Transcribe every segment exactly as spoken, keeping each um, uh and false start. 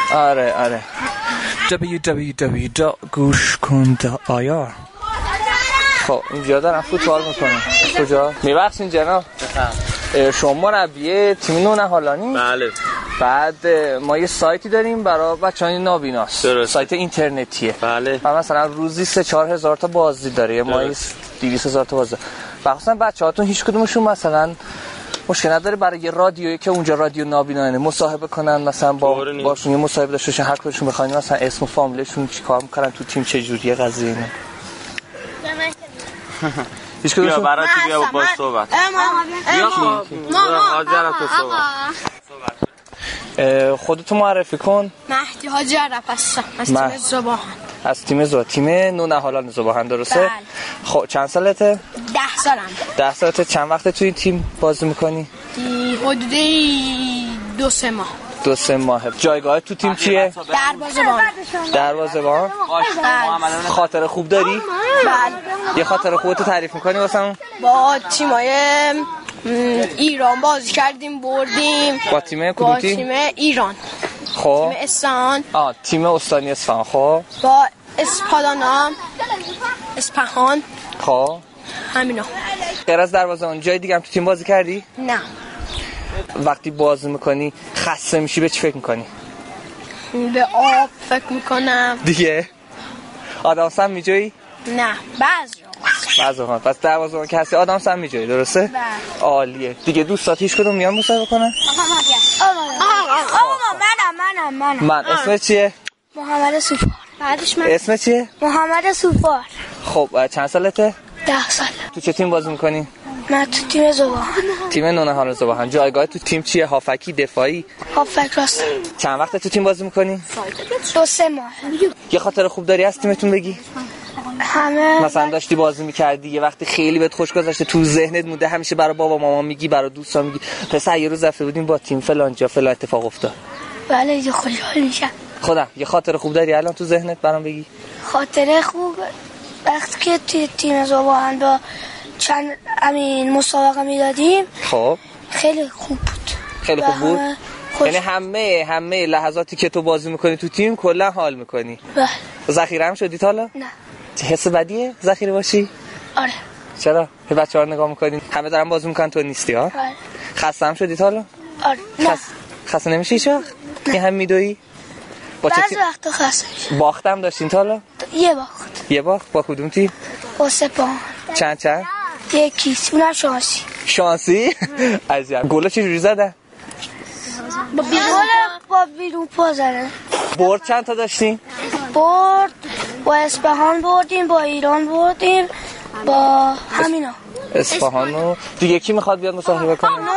آره آره دبلیو دبلیو دبلیو دات گوش کن دات آی آر. خب اینجا دارم فوتبال میکنم. کجا؟ میبخشین جناب شما مربی تیم نونهالانی؟ بله. بعد ما یه سایتی داریم برای بچه‌های نابیناست. درست. سایت اینترنتیه. بله. و مثلا روزی سه چهار هزار تا بازدید داره. ما دویست هزار تا بازدید. مثلا بچه‌هاتون هیچ کدومشون مثلا مشکل نداره برای یه رادیویی که اونجا رادیو نابینانه مصاحبه کنن، مثلا با باشون یه مصاحبه داشته باشن، هر کدومشون بخواید مثلا اسم و فامیلشون چیکار میکنن تو تیم چه جوریه قضیه اینا. هیچ کدومشون بیا برات بیا با صحبت. بیا خب حاضرم تو صحبت. خودتو معرفی کن. مهدی حاجی عرب هستم از تیم زباهن. از تیم زباهن، تیم نونهالان زباهن، درسته؟ بله. خب چند سالته؟ ده سالم. ده سالته. چند وقته توی این تیم بازی میکنی؟ حدود دو سه ماه. دو سه ماه. جایگاه تو تیم چیه؟ دروازه‌بان. دروازه‌بان. خاطر خوب داری؟ بله. یه خاطر خوبتو تعریف میکنی واسمون؟ با تیمای ایران بازی کردیم، بردیم. با تیم کدوم تیم؟ با تیم ایران. خب تیم اصفهان. آ تیم استانی اصفهان. خب با اسپادانا، اصفهان. خب همینا. غیر از دروازه‌بان جای دیگه هم تو تیم بازی کردی؟ نه. وقتی بازی میکنی خسته میشی به چی فکر میکنی؟ به آب فکر میکنم. دیگه آدم سم میجویی؟ نه بعضی بعضی ها. پس دروازه‌بان که هستی آدم سم میجویی، درسته؟ بله. عالیه. دیگه دوستات هیچ کدوم میان مصاحبه کنن؟ آقا منم منم منم من اسمت چیه؟ محمد سوفار. بعدش من اسمت چیه؟ محمد سوفار. خب چند سالته؟ ده سال. تو چه تیم بازی میکنی؟ من تو تیم زباهن. تیم نونهالان زباهن. جایگاه تو تیم چیه؟ هافکی، دفاعی؟ هافک راست. چند وقت تو تیم بازی میکنی؟ دو سه ماه. یه خاطر خوب داری از تیمتون بگی؟ همه مثلا داشتی بازی میکردی یه وقتی خیلی بهت خوش گذشته تو ذهنت مونده، همیشه برای بابا مامان میگی، برای دوستا میگی پسر یه روز رفته بودیم با تیم فلان جا فلان اتفاق افتاد؟ بله یه خوشحال میشم. خودم یه خاطر خوب داری الان تو ذهنت برام بگی؟ خاطره خوب وقتی که توی تیم زباهن با چند امین مسابقه میدادیم. خب خیلی خوب بود. خیلی خوب بود. یعنی همه همه لحظاتی که تو بازی میکنی تو تیم کلا حال میکنی. بله. ذخیره هم شدی تا حالا؟ نه. حس بدیه ذخیره باشی؟ آره. چرا؟ به بچه‌ها نگاه میکنی همه دارن بازی میکنن تو نیستی ها؟ آره. خسته هم شدی تا حالا؟ آره. نه. خس... خسته نمیشی هیچ وقت؟ این هم میدویی؟ با بعضی تیم... وقتا خسته میشم. باختم داشتین تا حالا؟ یه باخت. یه باخت با کدوم تیم؟ با سپاهان. چند چند؟ یکی. اونم شانسی. شانسی؟ عجب. گل چه جوری زدن؟ با بیرون با بیرون پا زدن. برد چند تا داشتین؟ برد با اصفهان بردیم، با ایران بردیم، با همینا. اصفهانو دیگه کی میخواد بیاد مصاحبه کنه؟ منم.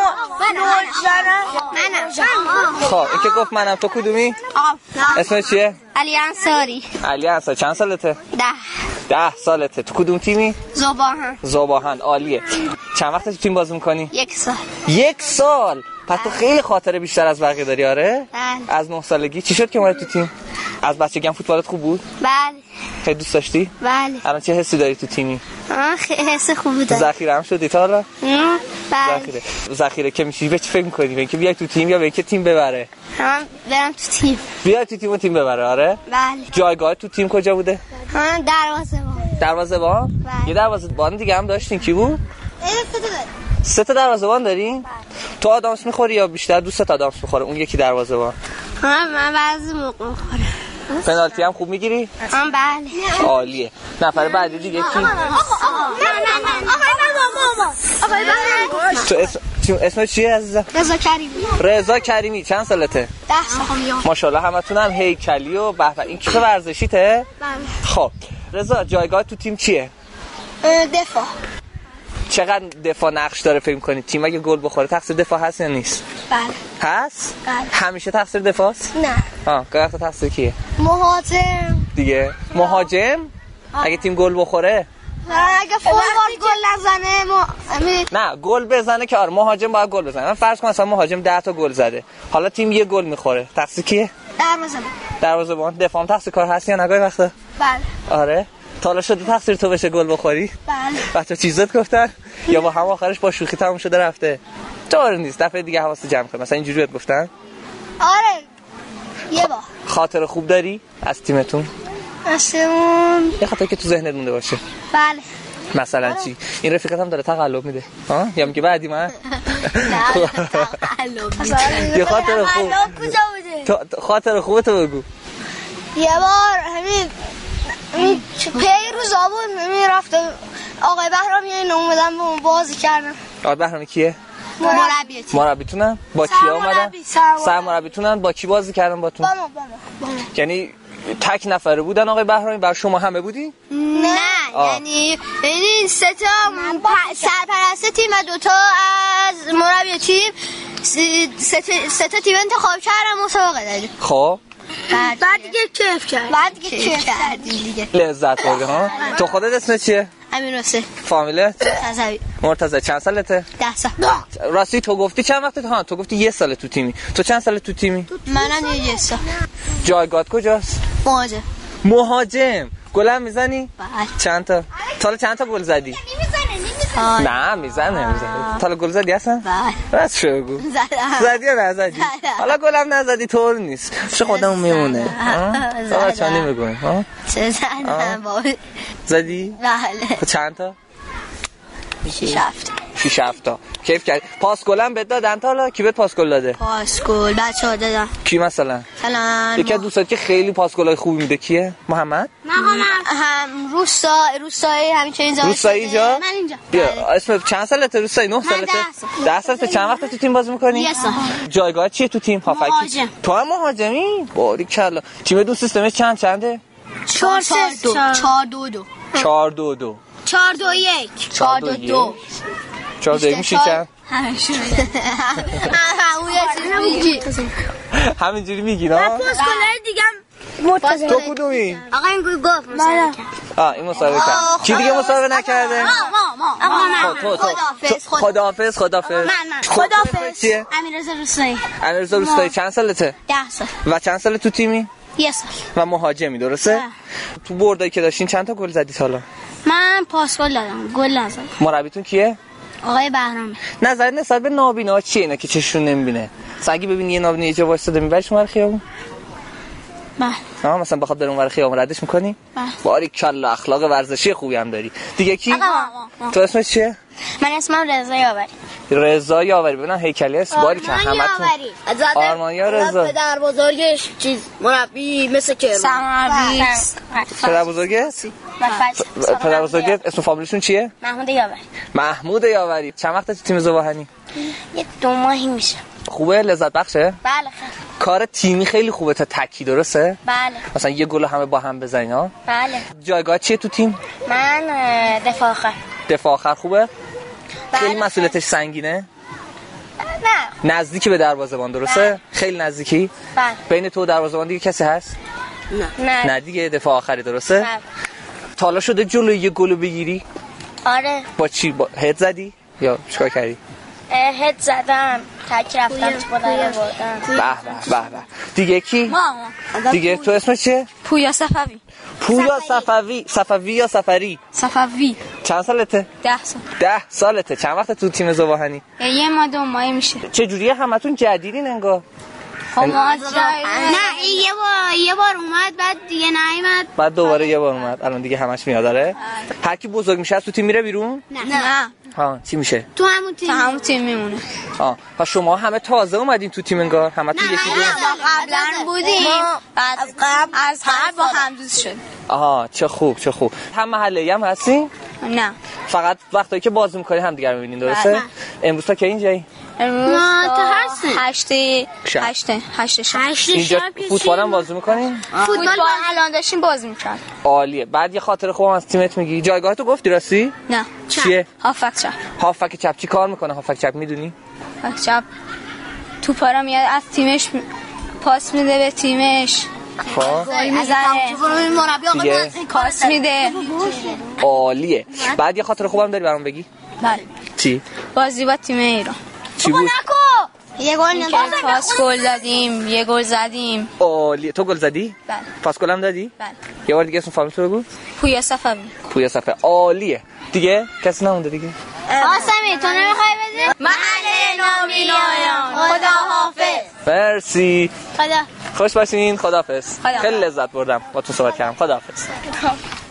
منم. خب این که گفت منم، تو کدومی؟ اسمت چیه؟ علی انصاری. علی انصاری. چند سالته؟ ده. ده سالته. تو کدوم تیمی؟ زباهن. زباهن. عالیه. چند وقت تو تیم بازی میکنی؟ یک سال. یک سال؟ پس تو خیلی خاطره بیشتر از بقیه داری. آره؟ بله. از نه سالگی چی شد که اومدی تو تیم؟ از بچگی هم فوتبالت خوب بود؟ بله. خیلی دوست داشتی؟ بله. الان چه حسی داری تو تیمی؟ آه خیلی حس خوبی دارم. ذخیره هم شدی تا حالا؟ بله. ذخیره. ذخیره که میشی به چی فکر می‌کنی؟ به اینکه بیای تو تیم یا به اینکه تیم ببره؟ من برم تو تیم. بیای تو تیم و تیم ببره. آره؟ بله. جایگاه تو تیم کجا بوده؟ ها دروازه‌بان. دروازه‌بان؟ بله. یه دروازه‌بان دیگه هم داشتین، کی بود؟ سه تا دروازه‌بان دارین؟ تو آدامس می‌خوری یا بیشتر دوست آدامس می‌خوره اون یکی دروازه‌بان؟ ها من بعضی موقع می‌خورم. پنالتی هم خوب میگیری؟ ها بله. عالیه. نفر بعدی دیگه کی؟ آقا آقا نه نه نه آقا نه ماما. آقا تو اسم اسم چیه عزیزم؟ رضا کریمی. رضا کریمی. چند سالته؟ ده سال. ماشاءالله همتون هم هیکلی و به به. این کیف ورزشیته؟ بله. خب رضا جایگاه تو تیم چیه؟ دفاع. چقدر دفاع نقش داره فکر می‌کنی؟ تیم اگه گل بخوره تقصیر دفاع هست یا نیست؟ بله. هست؟ بله. همیشه تقصیر دفاع است؟ نه. ها، گاهی تقصیر کیه؟ مهاجم. دیگه مهاجم؟ اگه تیم گل بخوره؟ اگه فوتبال گل نزنه ما نه گل بزنه که آره مهاجم باید گل بزنه. من فرض کن مثلا مهاجم ده تا گل زده. حالا تیم یه گل میخوره. تقصیر کیه؟ دروازه‌بان. دروازه‌بان. دفاع هم تقصیر کار هست یا نه گاهی وقتا؟ بله. آره. تا حالا شده تقصیر تو بشه گل بخوری؟ بله. بچا چیزت گفتن یا با هم آخرش با شوخی تموم شده رفته؟ طور نیست. دفعه دیگه حواست جمع کن. مثلا اینجوری بهت گفتن؟ آره. یه بار. خاطر خوب داری از تیمتون؟ از اون یه خاطر که تو ذهنت مونده باشه. بله. مثلا چی؟ این رفیقت هم داره تقلب میده ها؟ یا میگه بعدی من؟ نه تقلب میده. یه خاطر خوب. تقلب کجا بوده؟ تو خاطر خوبتو بگو. یه بار همین همین پی روز آبون میرفت آقای بهرام یه اینو اومدن با بازی کردن. آقای بهرامی کیه؟ مربی تیم. مربیتونن؟ با کی اومدن؟ سرمربیتونن. با کی بازی کردن باتون؟ با ما با ما. یعنی تک نفره بودن آقای بهرامی؟ بر شما همه بودی؟ نه یعنی یعنی سه تا سرپرست تیم و دو تا از مربی تیم سه تا تیم انتخاب کردن مسابقه دادیم. خب بعد دیگه کیف کرد. بعد دیگه کیف کردیم دیگه. لذت بردی ها؟ تو خودت اسمت چیه؟ امین حسین. فامیلت؟ مرتضوی. مرتضوی. چند سالته؟ ده سال. راستی تو گفتی چند وقته؟ ها تو گفتی یه سال تو تیمی. تو چند سال تو تیمی؟ منم یه سال. جایگات کجاست؟ مهاجم. مهاجم. گلم میزنی؟ بله. چند تا؟ تا چند تا گل زدی؟ نه میزنه میزنه. تا گل زدی اصلا؟ بله. راست شو بگو. زدم. زدی یا نزدی؟ حالا گلم نزدی طور نیست. چه خودمون میمونه. ها؟ چه نمیگم ها؟ چه زدم بابا. زدی؟ بله. چند تا؟ شش هفت. شش هفت تا. کیف کردی. پاس گلم بهت دادن تا حالا؟ کی بهت پاس گل داده؟ پاس گل بچه‌ها دادن. کی مثلا؟ مثلا یکی از دوستات که خیلی پاس گلای خوبی میده کیه؟ محمد؟ نه هم روستا روستایی همین چه اینجا. روستایی اینجا؟ من اینجا. بیا اسم چند سالته روستایی؟ نه سالته؟ ده سالته. چند وقته تو تیم بازی می‌کنی؟ یه سال. جایگاه چیه تو تیم؟ هافکی. مهاجم. تو هم مهاجمی؟ باریکلا. تیم دو سیستمش چند چنده؟ چهار سه دو. چهار دو دو. چهار دو دو. چهار دو یک. چهار دو دو. چهار دو یک میشه چند؟ همشون. همینجوری میگی نه؟ پاس گلای دیگه مرتضی. تو کدومی؟ آقا این گل گفت مسابقه. آ این مسابقه کرد. کی دیگه مسابقه نکرده؟ ما ما آقا من. خداحافظ. خداحافظ. خداحافظ. من من. خداحافظ. چیه؟ امیررضا روستایی. امیررضا روستایی چند سالته؟ ده سال. و چند سال تو تیمی؟ یه سال. و مهاجمی درسته؟ تو بردایی که داشتین چند تا گل زدید حالا؟ من پاس گل دادم. گل نزدم. مربیتون کیه؟ آقای بهرامی. نظر نسبت به نابینا چیه اینا که چشون نمیبینه؟ مثلا اگه ببینی یه نابینا یه جا وایساده میبری شما رو خیابون؟ بله. ها مثلا بخواد بره اونور خیابون ردش میکنی؟ بله. باریکلا اخلاق ورزشی خوبی هم داری. دیگه کی؟ آقا تو اسمت چیه؟ من اسمم رضا یاوری. رضا یاوری. ببینم هیکلی است باریکلا همتون. آرمانیا رضا. پدر بزرگش چیز مربی مثل که سرمربی. پدر بزرگت؟ پدر بزرگت اسم فامیلشون چیه؟ محمود یاوری. محمود یاوری. چند وقته تو تیم زواهنی؟ یه دو ماهی میشه. خوبه؟ لذت بخشه؟ بله خیلی. کار تیمی خیلی خوبه تا تکی درسته؟ بله. مثلا یه گل همه با هم بزنین ها؟ بله. جایگاه چیه تو تیم؟ من دفاع آخر. دفاع آخر خوبه؟ بله. خیلی مسئولیتش سنگینه؟ نه. نزدیکی به دروازه‌بان درسته؟ بله. خیلی نزدیکی؟ بله. بین تو و دروازه‌بان دیگه کسی هست؟ نه. نه. نه دیگه دفاع آخری درسته؟ بله. تا حالا شده جلوی یه گل بگیری؟ آره. با چی؟ با هد زدی؟ یا چیکار کردی؟ هد زدم. تک رفتم تو بودن بردم. به به به به. دیگه کی؟ ما. دیگه تو اسمت چیه؟ پویا صفوی. پویا صفوی. صفوی یا سفری؟ صفوی. چند سالته؟ ده سال. ده سالته. چند وقت تو تیم زواهنی؟ یه ماه دو ماه میشه. چه جوریه همتون جدیدین انگار؟ نه این یه بار یه بار اومد بعد دیگه نیومد. بعد دوباره یه بار اومد. الان دیگه همش میاد داره. هر کی بزرگ میشه از تو تیم میره بیرون؟ نه. نه. ها چی میشه؟ تو همون تیم. تو همون تیم میمونه. ها پس شما همه تازه اومدین تو تیم انگار؟ همتون یکی دو. قبلا بودیم. بعد قبل از هر با هم دوست شد. آها چه خوب چه خوب. هم محله‌ای هم هستین؟ نه. فقط وقتی که بازی می‌کنین هم دیگه رو می‌بینین درسته؟ امروز تا که اینجایی؟ امروز تا هشت هشت هشت شب. اینجا فوتبال هم بازی می‌کنین؟ فوتبال الان داشتیم بازی می‌کردیم. عالیه. بعد یه خاطر خوبم از تیمت میگی. جایگاهتو گفتی راستی؟ نه. چیه؟ هافک چپ. هافک چپ چی کار می‌کنه هافک چپ میدونی؟ هافک چپ توپا میاد از تیمش پاس میده به تیمش. خب میزنه مربی آقا پاس میده. عالیه. بعد یه خاطر خوبم داری برام بگی؟ بله. چی؟ بازی با تیم ایران. چی بود؟ یه گل ندادیم. پاس گل دادیم، یه گل زدیم. عالیه. تو گل زدی؟ بله. پاس گلم دادی؟ بله. یه بار دیگه اسم فامیل تو بگو. پویا صفوی. پویا صفوی. عالیه. دیگه کسی نمونده دیگه؟ آسمی تو نمیخوای بدی؟ محل نابینایان. خدا حافظ. مرسی. خدا خوش باشین. خداحافظ. خیلی لذت بردم با تو صحبت کردم. خداحافظ.